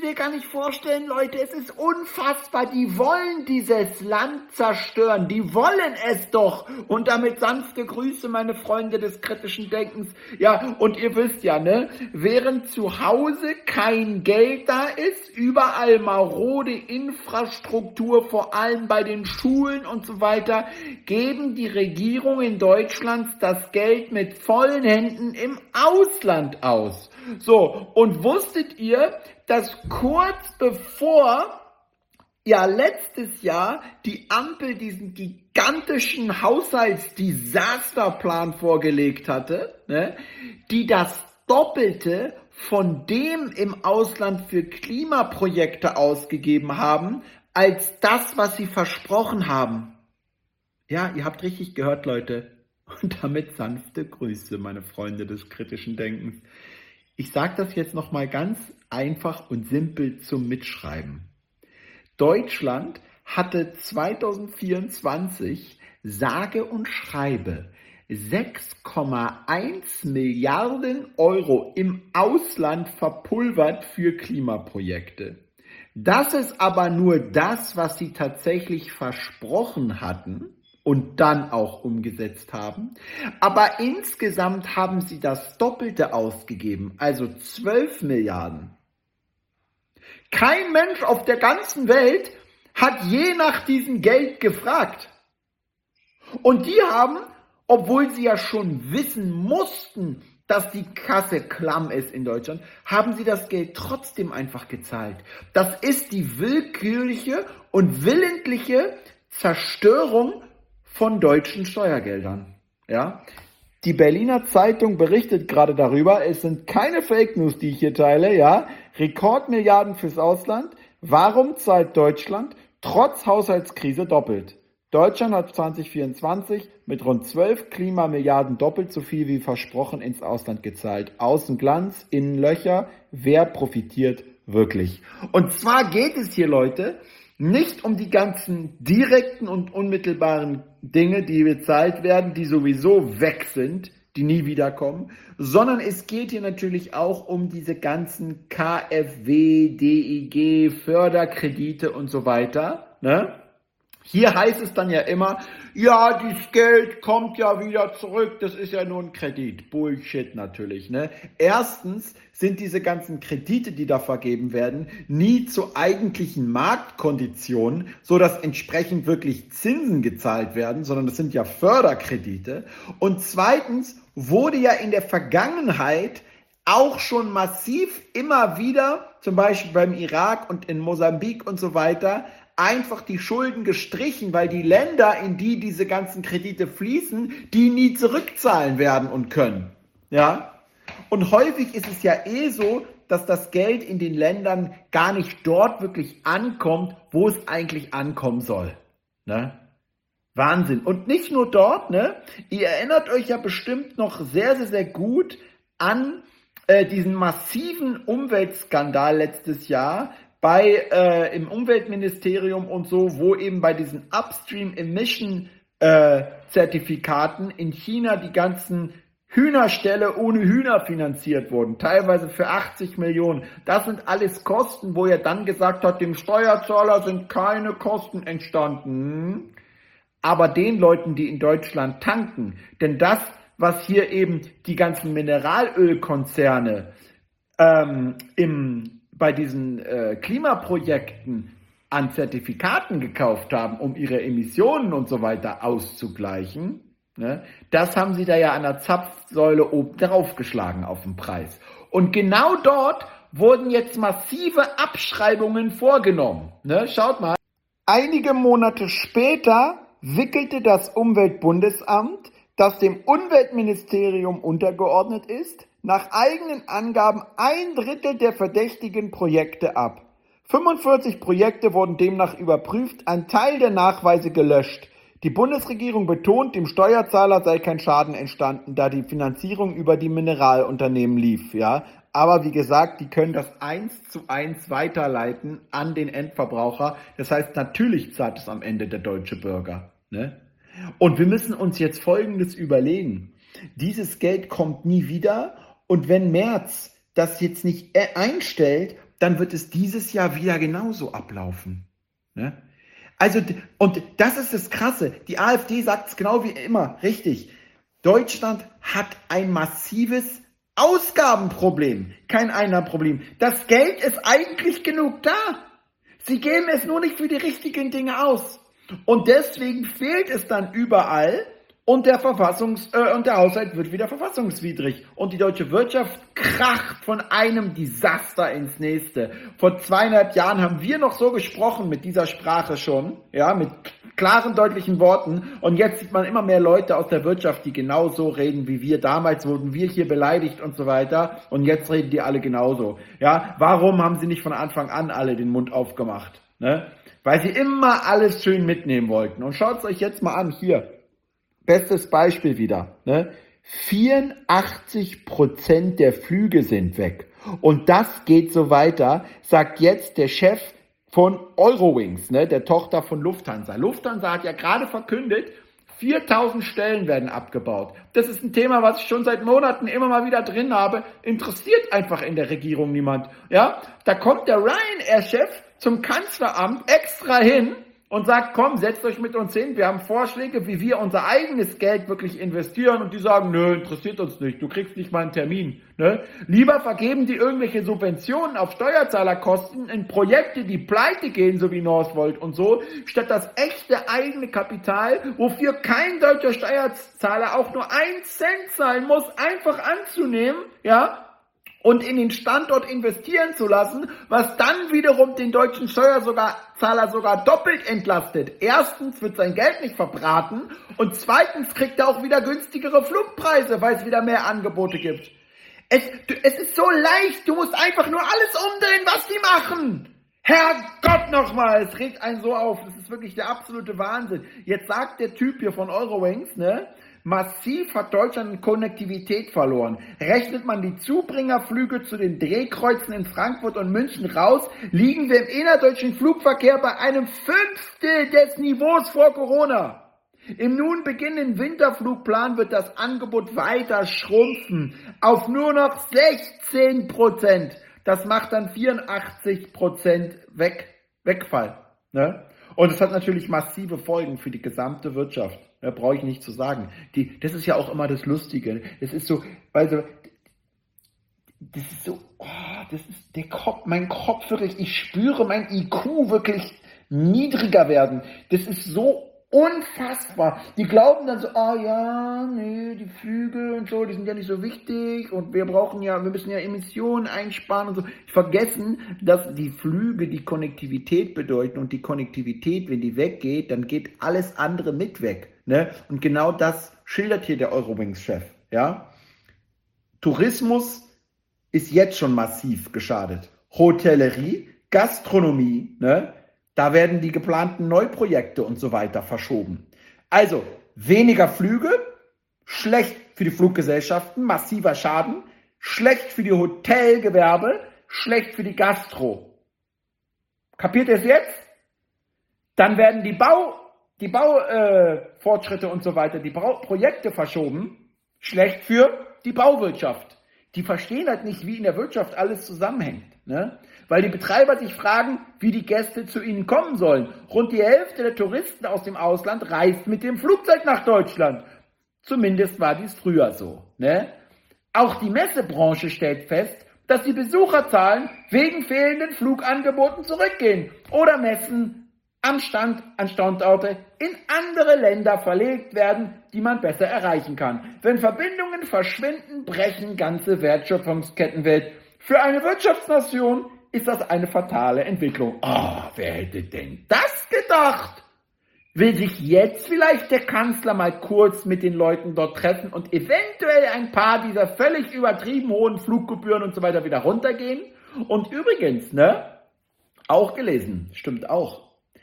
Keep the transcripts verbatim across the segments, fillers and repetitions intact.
dir gar nicht vorstellen, Leute, es ist unfassbar. Die wollen dieses Land zerstören. Die wollen es doch. Und damit sanfte Grüße, meine Freunde des kritischen Denkens. Ja, und ihr wisst ja, ne, während zu Hause kein Geld da ist, überall marode Infrastruktur, vor allem bei den Schulen und so weiter, geben die Regierungen Deutschlands das Geld mit vollen Händen im Ausland aus. So, und wusstet ihr, dass kurz bevor ja letztes Jahr die Ampel diesen gigantischen Haushaltsdesasterplan vorgelegt hatte, ne, die das Doppelte von dem im Ausland für Klimaprojekte ausgegeben haben, als das, was sie versprochen haben? Ja, ihr habt richtig gehört, Leute. Und damit sanfte Grüße, meine Freunde des kritischen Denkens. Ich sage das jetzt nochmal ganz einfach und simpel zum Mitschreiben. Deutschland hatte zweitausendvierundzwanzig sage und schreibe sechs Komma eins Milliarden Euro im Ausland verpulvert für Klimaprojekte. Das ist aber nur das, was sie tatsächlich versprochen hatten und dann auch umgesetzt haben. Aber insgesamt haben sie das Doppelte ausgegeben, also zwölf Milliarden. Kein Mensch auf der ganzen Welt hat je nach diesem Geld gefragt. Und die haben, obwohl sie ja schon wissen mussten, dass die Kasse klamm ist in Deutschland, haben sie das Geld trotzdem einfach gezahlt. Das ist die willkürliche und willentliche Zerstörung von deutschen Steuergeldern. Ja? Die Berliner Zeitung berichtet gerade darüber, es sind keine Fake News, die ich hier teile, ja. Rekordmilliarden fürs Ausland. Warum zahlt Deutschland trotz Haushaltskrise doppelt? Deutschland hat zwanzig vierundzwanzig mit rund zwölf Klimamilliarden doppelt so viel wie versprochen ins Ausland gezahlt. Außen Glanz, innen Löcher. Wer profitiert wirklich? Und zwar geht es hier, Leute, nicht um die ganzen direkten und unmittelbaren Dinge, die bezahlt werden, die sowieso weg sind, die nie wiederkommen, sondern es geht hier natürlich auch um diese ganzen K f W, D I G, Förderkredite und so weiter, ne? Hier heißt es dann ja immer, ja, dieses Geld kommt ja wieder zurück, das ist ja nur ein Kredit. Bullshit natürlich, ne? Erstens sind diese ganzen Kredite, die da vergeben werden, nie zu eigentlichen Marktkonditionen, so dass entsprechend wirklich Zinsen gezahlt werden, sondern das sind ja Förderkredite. Und zweitens wurde ja in der Vergangenheit auch schon massiv immer wieder, zum Beispiel beim Irak und in Mosambik und so weiter, einfach die Schulden gestrichen, weil die Länder, in die diese ganzen Kredite fließen, die nie zurückzahlen werden und können. Ja? Und häufig ist es ja eh so, dass das Geld in den Ländern gar nicht dort wirklich ankommt, wo es eigentlich ankommen soll. Ne? Wahnsinn. Und nicht nur dort, ne? Ihr erinnert euch ja bestimmt noch sehr, sehr, sehr gut an äh, diesen massiven Umweltskandal letztes Jahr, bei äh, im Umweltministerium und so, wo eben bei diesen Upstream Emission äh, Zertifikaten in China die ganzen Hühnerställe ohne Hühner finanziert wurden, teilweise für achtzig Millionen. Das sind alles Kosten, wo er dann gesagt hat, dem Steuerzahler sind keine Kosten entstanden, aber den Leuten, die in Deutschland tanken. Denn das, was hier eben die ganzen Mineralölkonzerne ähm, im bei diesen äh, Klimaprojekten an Zertifikaten gekauft haben, um ihre Emissionen und so weiter auszugleichen, ne, das haben sie da ja an der Zapfsäule oben drauf geschlagen auf den Preis. Und genau dort wurden jetzt massive Abschreibungen vorgenommen. Ne, schaut mal. Einige Monate später wickelte das Umweltbundesamt, das dem Umweltministerium untergeordnet ist, nach eigenen Angaben ein Drittel der verdächtigen Projekte ab. fünfundvierzig Projekte wurden demnach überprüft, ein Teil der Nachweise gelöscht. Die Bundesregierung betont, dem Steuerzahler sei kein Schaden entstanden, da die Finanzierung über die Mineralunternehmen lief. Ja, aber wie gesagt, die können das eins zu eins weiterleiten an den Endverbraucher. Das heißt, natürlich zahlt es am Ende der deutsche Bürger. Ne? Und wir müssen uns jetzt Folgendes überlegen. Dieses Geld kommt nie wieder. Und wenn Merz das jetzt nicht einstellt, dann wird es dieses Jahr wieder genauso ablaufen. Ne? Also, und das ist das Krasse. Die AfD sagt es genau wie immer, richtig. Deutschland hat ein massives Ausgabenproblem, kein Einnahmenproblem. Das Geld ist eigentlich genug da. Sie geben es nur nicht für die richtigen Dinge aus. Und deswegen fehlt es dann überall und der Verfassungs äh, und der Haushalt wird wieder verfassungswidrig. Und die deutsche Wirtschaft kracht von einem Desaster ins nächste. Vor zweieinhalb Jahren haben wir noch so gesprochen mit dieser Sprache schon, ja, mit klaren, deutlichen Worten. Und jetzt sieht man immer mehr Leute aus der Wirtschaft, die genau so reden wie wir. Damals wurden wir hier beleidigt und so weiter. Und jetzt reden die alle genauso. Ja, warum haben sie nicht von Anfang an alle den Mund aufgemacht? Ne? Weil sie immer alles schön mitnehmen wollten. Und schaut es euch jetzt mal an, hier. Bestes Beispiel wieder. Ne? vierundachtzig Prozent der Flüge sind weg. Und das geht so weiter, sagt jetzt der Chef von Eurowings, ne, der Tochter von Lufthansa. Lufthansa hat ja gerade verkündet, viertausend Stellen werden abgebaut. Das ist ein Thema, was ich schon seit Monaten immer mal wieder drin habe. Interessiert einfach in der Regierung niemand. Ja, da kommt der Ryanair-Chef zum Kanzleramt extra hin und sagt, komm, setzt euch mit uns hin, wir haben Vorschläge, wie wir unser eigenes Geld wirklich investieren, und die sagen, nö, interessiert uns nicht, du kriegst nicht mal einen Termin. Ne? Lieber vergeben die irgendwelche Subventionen auf Steuerzahlerkosten in Projekte, die pleite gehen, so wie Northvolt und so, statt das echte eigene Kapital, wofür kein deutscher Steuerzahler auch nur ein Cent zahlen muss, einfach anzunehmen, ja, und in den Standort investieren zu lassen, was dann wiederum den deutschen Steuerzahler sogar doppelt entlastet. Erstens wird sein Geld nicht verbraten und zweitens kriegt er auch wieder günstigere Flugpreise, weil es wieder mehr Angebote gibt. Es, es ist so leicht, du musst einfach nur alles umdrehen, was die machen. Herrgott nochmal, es regt einen so auf, das ist wirklich der absolute Wahnsinn. Jetzt sagt der Typ hier von Eurowings, ne? Massiv hat Deutschland Konnektivität verloren. Rechnet man die Zubringerflüge zu den Drehkreuzen in Frankfurt und München raus, liegen wir im innerdeutschen Flugverkehr bei einem Fünftel des Niveaus vor Corona. Im nun beginnenden Winterflugplan wird das Angebot weiter schrumpfen auf nur noch sechzehn Prozent. Das macht dann vierundachtzig Prozent weg, Wegfall. Ne? Und es hat natürlich massive Folgen für die gesamte Wirtschaft. Da brauche ich nicht zu sagen. Die, das ist ja auch immer das Lustige. Es ist so, also, das ist so, oh, das ist der Kopf, mein Kopf wirklich, ich spüre mein I Q wirklich niedriger werden. Das ist so unfassbar. Die glauben dann so, ah ja, nee, die Flüge und so, die sind ja nicht so wichtig und wir brauchen ja, wir müssen ja Emissionen einsparen und so. Die vergessen, dass die Flüge die Konnektivität bedeuten und die Konnektivität, wenn die weggeht, dann geht alles andere mit weg. Ne? Und genau das schildert hier der Eurowings-Chef. Ja? Tourismus ist jetzt schon massiv geschadet. Hotellerie, Gastronomie, ne? Da werden die geplanten Neuprojekte und so weiter verschoben. Also weniger Flüge, schlecht für die Fluggesellschaften, massiver Schaden, schlecht für die Hotelgewerbe, schlecht für die Gastro. Kapiert ihr es jetzt? Dann werden die Bau, die Baufortschritte äh, und so weiter, die Bau Projekte verschoben, schlecht für die Bauwirtschaft. Die verstehen halt nicht, wie in der Wirtschaft alles zusammenhängt. Ne? Weil die Betreiber sich fragen, wie die Gäste zu ihnen kommen sollen. Rund die Hälfte der Touristen aus dem Ausland reist mit dem Flugzeug nach Deutschland. Zumindest war dies früher so. Ne? Auch die Messebranche stellt fest, dass die Besucherzahlen wegen fehlenden Flugangeboten zurückgehen oder Messen am Stand, an Standorte in andere Länder verlegt werden, die man besser erreichen kann. Wenn Verbindungen verschwinden, brechen ganze Wertschöpfungsketten weg. Für eine Wirtschaftsnation ist das eine fatale Entwicklung. Oh, wer hätte denn das gedacht? Will sich jetzt vielleicht der Kanzler mal kurz mit den Leuten dort treffen und eventuell ein paar dieser völlig übertrieben hohen Fluggebühren und so weiter wieder runtergehen? Und übrigens, ne, auch gelesen, stimmt auch.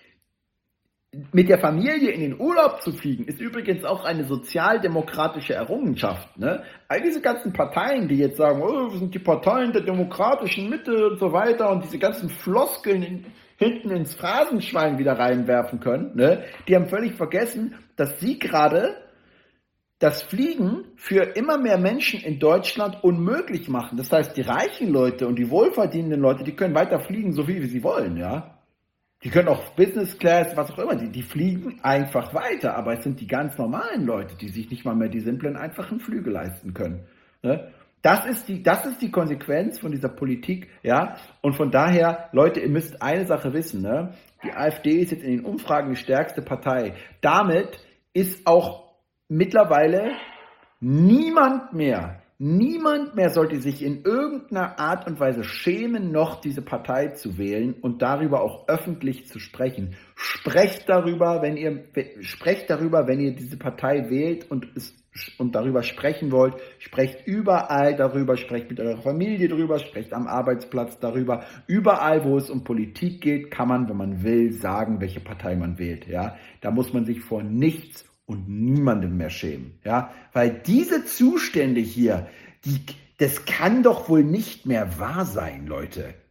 Mit der Familie in den Urlaub zu fliegen, ist übrigens auch eine sozialdemokratische Errungenschaft. Ne? All diese ganzen Parteien, die jetzt sagen, oh, wir sind die Parteien der demokratischen Mitte und so weiter und diese ganzen Floskeln in, hinten ins Phrasenschwein wieder reinwerfen können, ne? Die haben völlig vergessen, dass sie gerade das Fliegen für immer mehr Menschen in Deutschland unmöglich machen. Das heißt, die reichen Leute und die wohlverdienenden Leute, die können weiter fliegen, so viel wie sie wollen, ja. Die können auch Business Class, was auch immer, die, die fliegen einfach weiter, aber es sind die ganz normalen Leute, die sich nicht mal mehr die simplen, einfachen Flüge leisten können. Ne? Das ist die, das ist die Konsequenz von dieser Politik, ja. Und von daher, Leute, ihr müsst eine Sache wissen, ne? Die AfD ist jetzt in den Umfragen die stärkste Partei. Damit ist auch mittlerweile niemand mehr, niemand mehr sollte sich in irgendeiner Art und Weise schämen, noch diese Partei zu wählen und darüber auch öffentlich zu sprechen. Sprecht darüber, wenn ihr, sprecht darüber, wenn ihr diese Partei wählt und es und darüber sprechen wollt, sprecht überall darüber, sprecht mit eurer Familie darüber, sprecht am Arbeitsplatz darüber. Überall, wo es um Politik geht, kann man, wenn man will, sagen, welche Partei man wählt. Ja, da muss man sich vor nichts und niemandem mehr schämen. Ja, weil diese Zustände hier, die, das kann doch wohl nicht mehr wahr sein, Leute.